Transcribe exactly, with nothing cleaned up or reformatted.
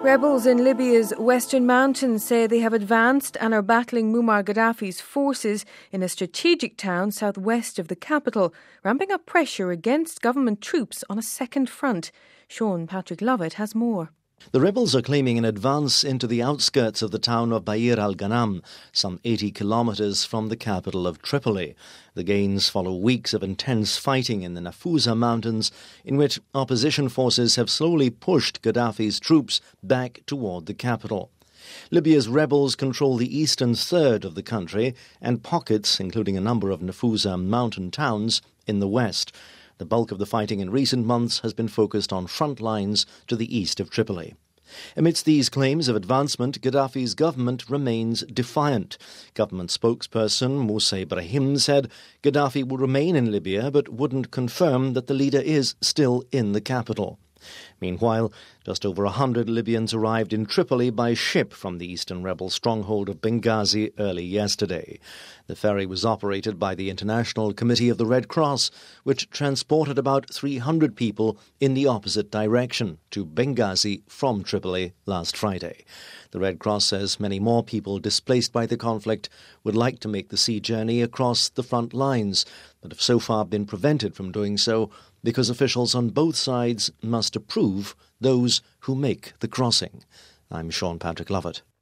Rebels in Libya's western mountains say they have advanced and are battling Muammar Gaddafi's forces in a strategic town southwest of the capital, ramping up pressure against government troops on a second front. Sean Patrick Lovett has more. The rebels are claiming an advance into the outskirts of the town of Bair al-Ghanam, some eighty kilometres from the capital of Tripoli. The gains follow weeks of intense fighting in the Nafusa mountains, in which opposition forces have slowly pushed Gaddafi's troops back toward the capital. Libya's rebels control the eastern third of the country and pockets, including a number of Nafusa mountain towns, in the west. The bulk of the fighting in recent months has been focused on front lines to the east of Tripoli. Amidst these claims of advancement, Gaddafi's government remains defiant. Government spokesperson Moussa Ibrahim said Gaddafi will remain in Libya but wouldn't confirm that the leader is still in the capital. Meanwhile, just over a hundred Libyans arrived in Tripoli by ship from the eastern rebel stronghold of Benghazi early yesterday. The ferry was operated by the International Committee of the Red Cross, which transported about three hundred people in the opposite direction to Benghazi from Tripoli last Friday. The Red Cross says many more people displaced by the conflict would like to make the sea journey across the front lines, but have so far been prevented from doing so because officials on both sides must approve those who make the crossing. I'm Sean Patrick Lovett.